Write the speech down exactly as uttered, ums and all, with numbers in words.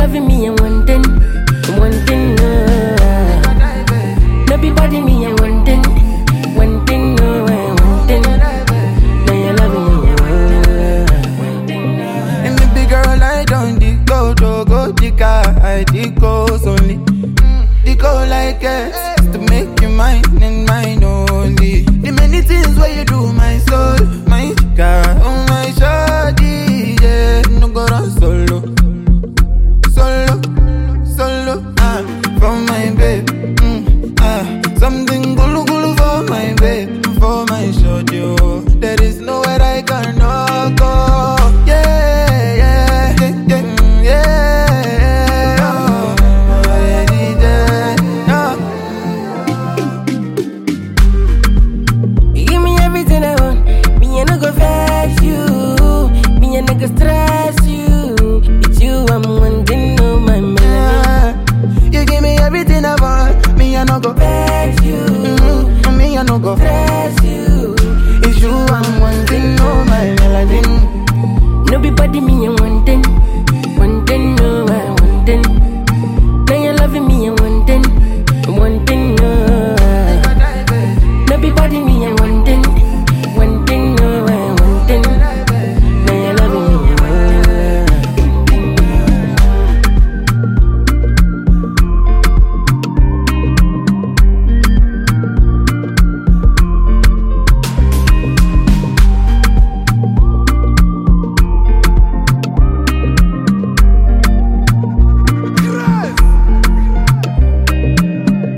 loving me and one thing, one thing. Uh, Nobody me and one thing, one thing, uh, one thing. Now you loving me. Uh, And the big girl I don't the go to go the car, I the goes only. The go like it to make you mine and mine only. The many things where you do my soul.